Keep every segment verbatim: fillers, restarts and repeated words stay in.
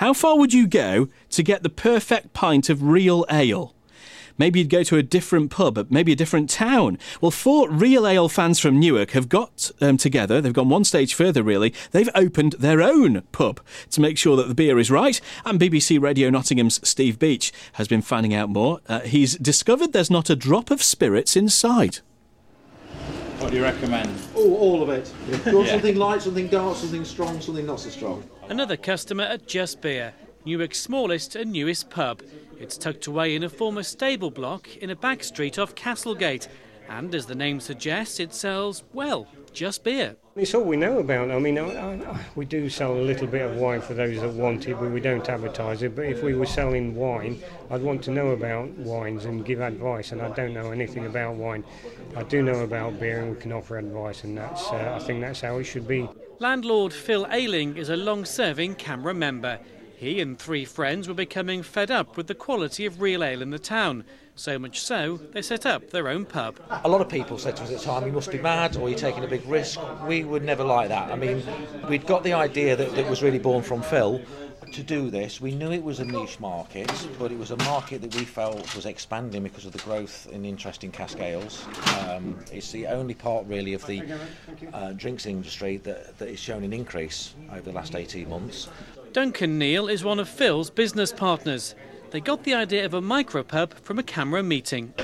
How far would you go to get the perfect pint of real ale? Maybe you'd go to a different pub, maybe a different town. Well, four real ale fans from Newark have got um, together. They've gone one stage further, really. They've opened their own pub to make sure that the beer is right. And B B C Radio Nottingham's Steve Beach has been finding out more. Uh, he's discovered there's not a drop of spirits inside. What do you recommend? Oh, all of it. You want Yeah. something light, something dark, something strong, something not so strong? Another customer at Just Beer, Newark's smallest and newest pub. It's tucked away in a former stable block in a back street off Castlegate. And as the name suggests, it sells, well, just beer. It's all we know about. I mean, I, I, we do sell a little bit of wine for those that want it, but we don't advertise it. But if we were selling wine, I'd want to know about wines and give advice, and I don't know anything about wine. I do know about beer, and we can offer advice, and that's uh, I think that's how it should be. Landlord Phil Ayling is a long-serving CAMRA member. He and three friends were becoming fed up with the quality of real ale in the town. So much so, they set up their own pub. A lot of people said to us at the time, you must be mad or you're taking a big risk. We would never like that. I mean, we'd got the idea that, that was really born from Phil to do this. We knew it was a niche market, but it was a market that we felt was expanding because of the growth in interest in cask ales. Um, it's the only part really of the uh, drinks industry that, that is shown an increase over the last eighteen months. Duncan Neal is one of Phil's business partners. They got the idea of a micropub from a CAMRA meeting.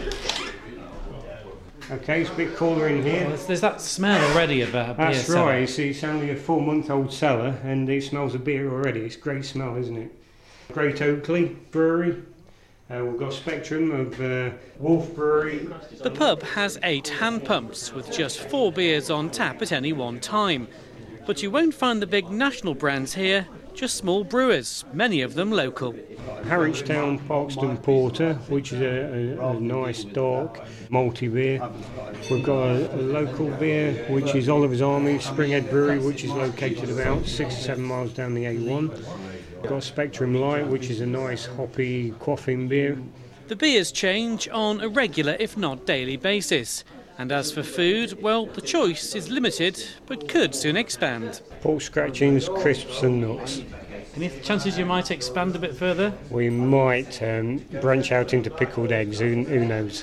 Okay, it's a bit cooler in here. Well, there's that smell already of a beer. That's right. It's, it's only a four-month-old cellar, and it smells of beer already. It's a great smell, isn't it? Great Oakley Brewery. Uh, we've got Spectrum of uh, Wolf Brewery. The pub has eight hand pumps with just four beers on tap at any one time. But you won't find the big national brands here, just small brewers, many of them local. Harwichtown Parkston Porter, which is a, a, a nice dark malty beer. We've got a, a local beer, which is Oliver's Army Springhead Brewery, which is located about six or seven miles down the A one. We've got Spectrum Light, which is a nice hoppy quaffing beer. The beers change on a regular, if not daily basis. And as for food, well, the choice is limited, but could soon expand. Pork scratchings, crisps and nuts. Any chances you might expand a bit further? We might um, branch out into pickled eggs, who, who knows?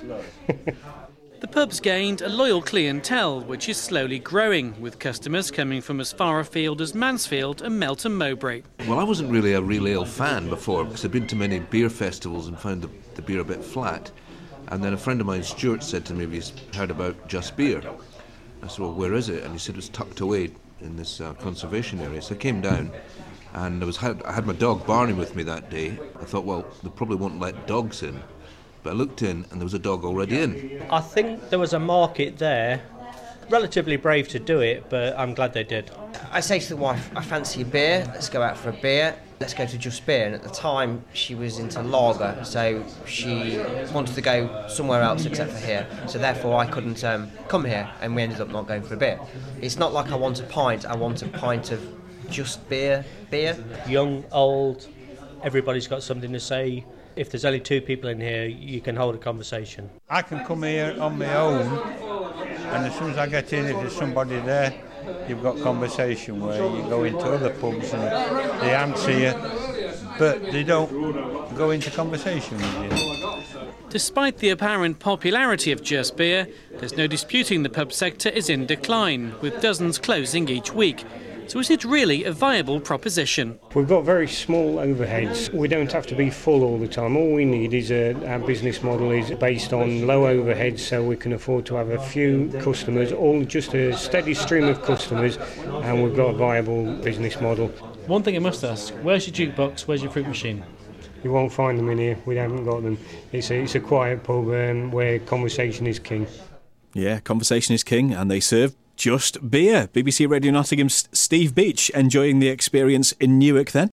The pub's gained a loyal clientele, which is slowly growing, with customers coming from as far afield as Mansfield and Melton Mowbray. Well, I wasn't really a real ale fan before, because I'd been to many beer festivals and found the, the beer a bit flat. And then a friend of mine, Stuart, said to me, have you heard about Just Beer? I said, well, where is it? And he said it was tucked away in this uh, conservation area. So I came down, and I, was had, I had my dog Barney with me that day. I thought, well, they probably won't let dogs in. But I looked in, and there was a dog already in. I think there was a market there. Relatively brave to do it, but I'm glad they did. I say to the wife, I fancy a beer, let's go out for a beer, let's go to Just Beer. And at the time, she was into lager, so she wanted to go somewhere else except for here. So therefore, I couldn't um, come here, and we ended up not going for a beer. It's not like I want a pint, I want a pint of Just Beer, beer. Young, old, everybody's got something to say. If there's only two people in here, you can hold a conversation. I can come here on my own, and as soon as I get in, if there's somebody there, you've got conversation where you go into other pubs and they answer you, but they don't go into conversation with you. Despite the apparent popularity of Just Beer, there's no disputing the pub sector is in decline, with dozens closing each week. So is it really a viable proposition? We've got very small overheads. We don't have to be full all the time. All we need is a, our business model is based on low overheads, so we can afford to have a few customers, all just a steady stream of customers, and we've got a viable business model. One thing I must ask, where's your jukebox, where's your fruit machine? You won't find them in here. We haven't got them. It's a, it's a quiet pub um, where conversation is king. Yeah, conversation is king, and they serve Just Beer. B B C Radio Nottingham's Steve Beach enjoying the experience in Newark then.